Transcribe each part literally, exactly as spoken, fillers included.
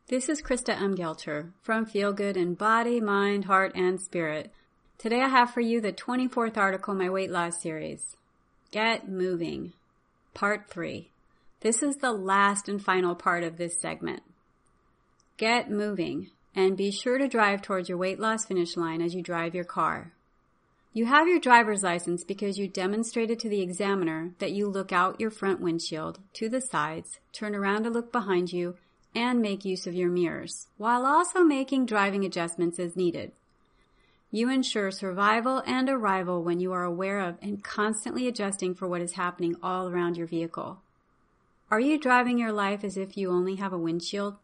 This is Krista Umgelter from Feel Good in Body, Mind, Heart, and Spirit. Today I have for you the twenty-fourth article in my weight loss series, Get Moving, Part three. This is the last and final part of this segment. Get moving, and be sure to drive towards your weight loss finish line as you drive your car. You have your driver's license because you demonstrated to the examiner that you look out your front windshield, to the sides, turn around to look behind you, and make use of your mirrors, while also making driving adjustments as needed. You ensure survival and arrival when you are aware of and constantly adjusting for what is happening all around your vehicle. Are you driving your life as if you only have a windshield?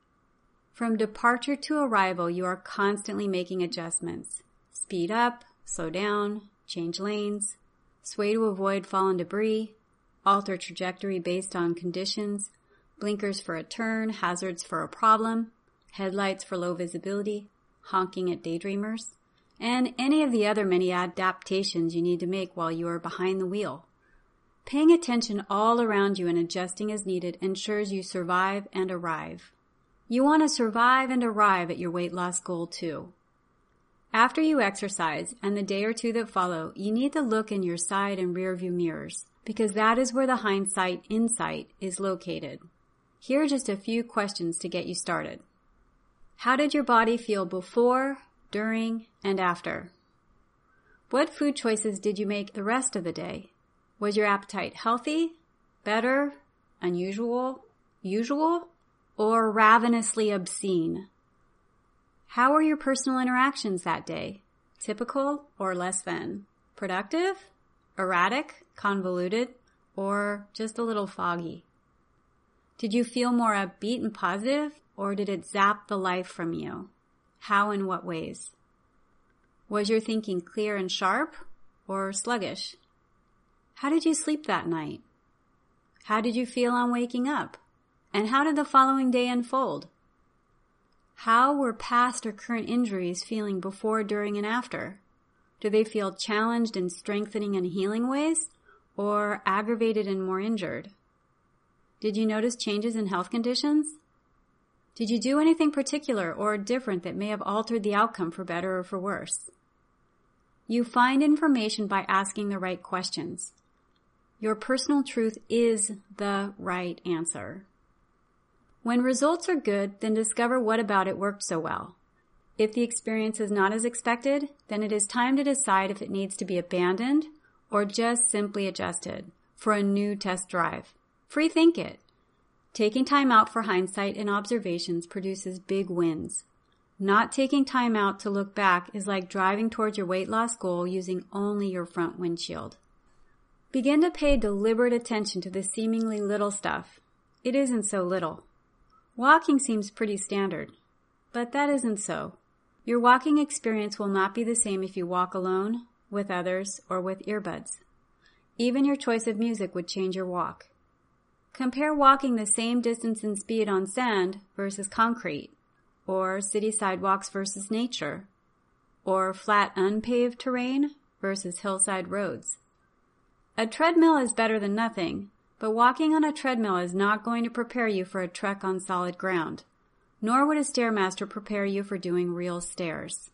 From departure to arrival, you are constantly making adjustments. Speed up, slow down, change lanes, sway to avoid fallen debris, alter trajectory based on conditions, blinkers for a turn, hazards for a problem, headlights for low visibility, honking at daydreamers, and any of the other many adaptations you need to make while you are behind the wheel. Paying attention all around you and adjusting as needed ensures you survive and arrive. You want to survive and arrive at your weight loss goal too. After you exercise and the day or two that follow, you need to look in your side and rear view mirrors because that is where the hindsight insight is located. Here are just a few questions to get you started. How did your body feel before, during, and after? What food choices did you make the rest of the day? Was your appetite healthy, better, unusual, usual, or ravenously obscene? How were your personal interactions that day? Typical or less than? Productive, erratic, convoluted, or just a little foggy? Did you feel more upbeat and positive, or did it zap the life from you? How and what ways? Was your thinking clear and sharp, or sluggish? How did you sleep that night? How did you feel on waking up? And how did the following day unfold? How were past or current injuries feeling before, during, and after? Do they feel challenged in strengthening and healing ways, or aggravated and more injured? Did you notice changes in health conditions? Did you do anything particular or different that may have altered the outcome for better or for worse? You find information by asking the right questions. Your personal truth is the right answer. When results are good, then discover what about it worked so well. If the experience is not as expected, then it is time to decide if it needs to be abandoned or just simply adjusted for a new test drive. Free-think it. Taking time out for hindsight and observations produces big wins. Not taking time out to look back is like driving towards your weight loss goal using only your front windshield. Begin to pay deliberate attention to the seemingly little stuff. It isn't so little. Walking seems pretty standard, but that isn't so. Your walking experience will not be the same if you walk alone, with others, or with earbuds. Even your choice of music would change your walk. Compare walking the same distance and speed on sand versus concrete, or city sidewalks versus nature, or flat unpaved terrain versus hillside roads. A treadmill is better than nothing, but walking on a treadmill is not going to prepare you for a trek on solid ground, nor would a Stairmaster prepare you for doing real stairs.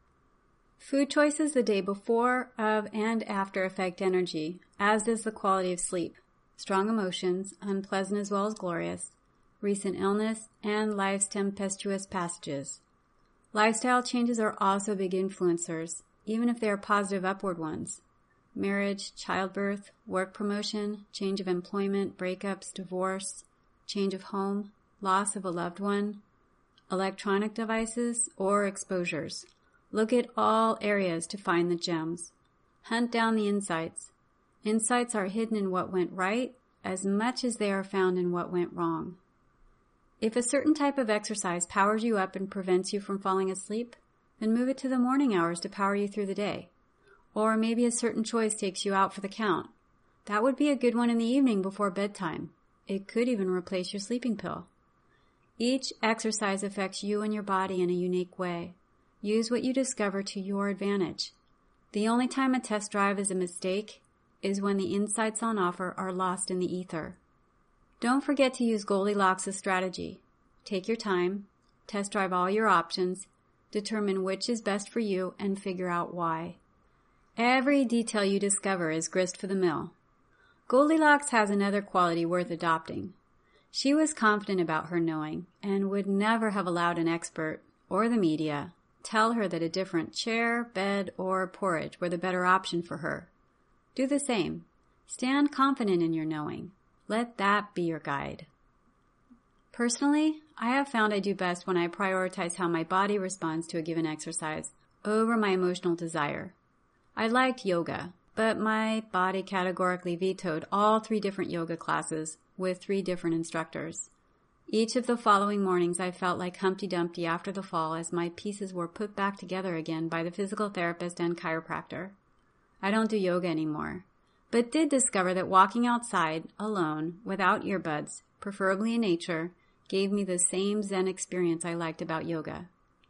Food choices the day before, of, and after affect energy, as does the quality of sleep. Strong emotions, unpleasant as well as glorious, recent illness, and life's tempestuous passages. Lifestyle changes are also big influencers, even if they are positive upward ones. Marriage, childbirth, work promotion, change of employment, breakups, divorce, change of home, loss of a loved one, electronic devices, or exposures. Look at all areas to find the gems. Hunt down the insights. Insights are hidden in what went right as much as they are found in what went wrong. If a certain type of exercise powers you up and prevents you from falling asleep, then move it to the morning hours to power you through the day. Or maybe a certain choice takes you out for the count. That would be a good one in the evening before bedtime. It could even replace your sleeping pill. Each exercise affects you and your body in a unique way. Use what you discover to your advantage. The only time a test drive is a mistake is when the insights on offer are lost in the ether. Don't forget to use Goldilocks' strategy. take your time, test drive all your options, determine which is best for you, and figure out why. Every detail you discover is grist for the mill. Goldilocks has another quality worth adopting. She was confident about her knowing and would never have allowed an expert, or the media, tell her that a different chair, bed, or porridge were the better option for her. Do the same. Stand confident in your knowing. Let that be your guide. Personally, I have found I do best when I prioritize how my body responds to a given exercise over my emotional desire. I liked yoga, but my body categorically vetoed all three different yoga classes with three different instructors. Each of the following mornings I felt like Humpty Dumpty after the fall as my pieces were put back together again by the physical therapist and chiropractor. I don't do yoga anymore, but did discover that walking outside, alone, without earbuds, preferably in nature, gave me the same Zen experience I liked about yoga.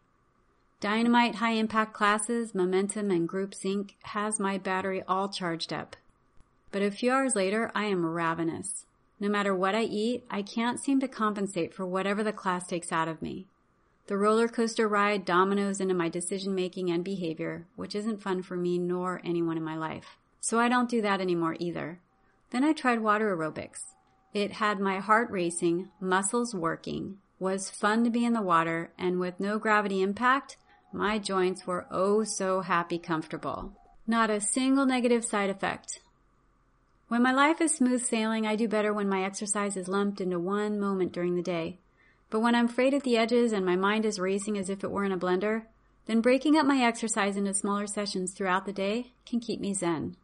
Dynamite high-impact classes, momentum, and group sync has my battery all charged up. But a few hours later, I am ravenous. No matter what I eat, I can't seem to compensate for whatever the class takes out of me. The roller coaster ride dominoes into my decision-making and behavior, which isn't fun for me nor anyone in my life. So I don't do that anymore either. Then I tried water aerobics. It had my heart racing, muscles working, was fun to be in the water, and with no gravity impact, my joints were oh so happy comfortable. Not a single negative side effect. When my life is smooth sailing, I do better when my exercise is lumped into one moment during the day. But when I'm frayed at the edges and my mind is racing as if it were in a blender, then breaking up my exercise into smaller sessions throughout the day can keep me zen.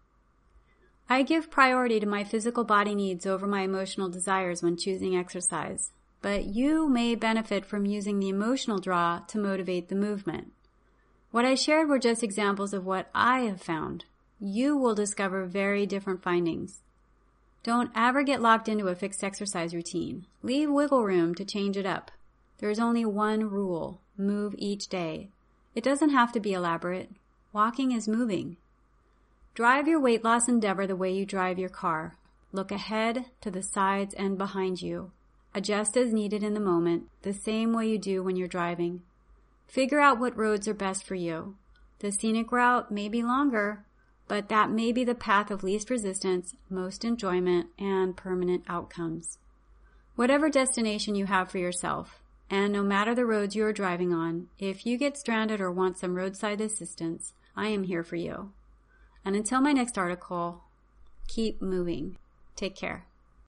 I give priority to my physical body needs over my emotional desires when choosing exercise, but you may benefit from using the emotional draw to motivate the movement. What I shared were just examples of what I have found. You will discover very different findings. Don't ever get locked into a fixed exercise routine. Leave wiggle room to change it up. There is only one rule: move each day. It doesn't have to be elaborate. Walking is moving. Drive your weight loss endeavor the way you drive your car. Look ahead, to the sides, and behind you. Adjust as needed in the moment, the same way you do when you're driving. Figure out what roads are best for you. The scenic route may be longer, but that may be the path of least resistance, most enjoyment, and permanent outcomes. Whatever destination you have for yourself, and no matter the roads you are driving on, if you get stranded or want some roadside assistance, I am here for you. And until my next article, keep moving. Take care.